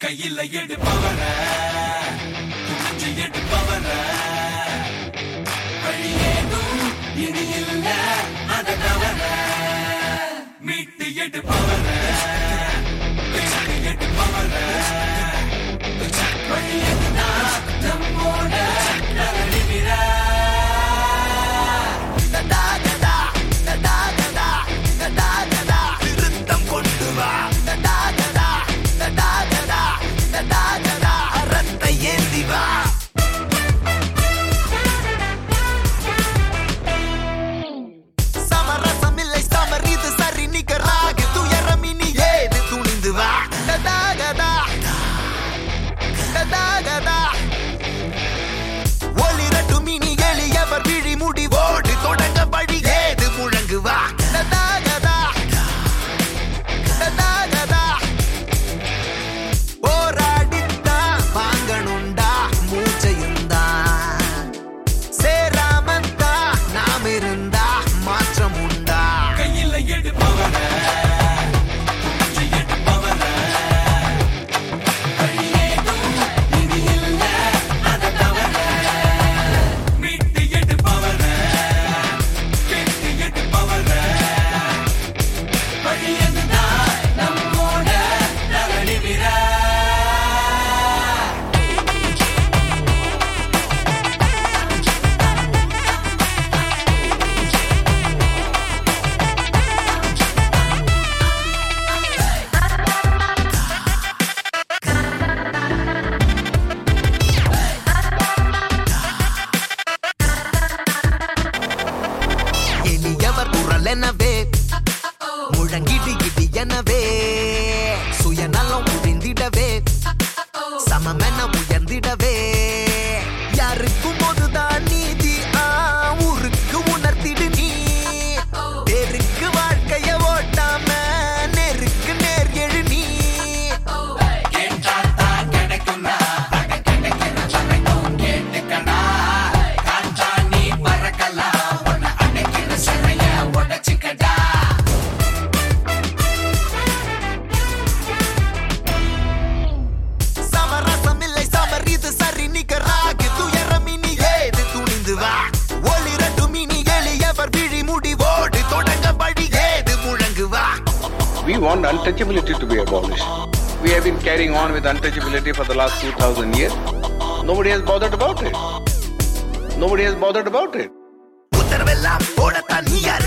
கையில எடுப்பவர துணிஞ்சு எடுப்பவர வழியேதும் இனி இல்ல அத தவற மீட்டு எடுப்பவர வெற்றி எடுப்பவர வழியேதுனா நம்மோட நரணிவிர திருத்தம் கொண்டு வா அறத்தை ஏந்தி வா சமரசம் இல்லை சமர் இது சரி நிகராக துயரம் இனி ஏது துணிந்து வா ஒளிரட்டும் இனி எளியவர் விழி முடிவோடு தொடங்க வழி ஏது முழங்கு வா போராடித்தான் வாங்கணுண்டா மூச்சையுந்தா சேராமத்தா நாம் இருந்தா மாற்றம் உண்டா கையில எடுப்பவர எனவே முழங்கிடி இடி எனவே சுயநலம் உழிந்திடவே சமமென உயர்ந்திடவே யாருக்கும் போதுதான் நீதி ஊருக்கு உணர்த்திடு நீ பேருக்கு வாழ்க்கைய ஓட்டாம நேருக்கு நேர் எழு நீ We want untouchability to be abolished. We have been carrying on with untouchability for the last 2000 years. Nobody has bothered about it. Nobody has bothered about it.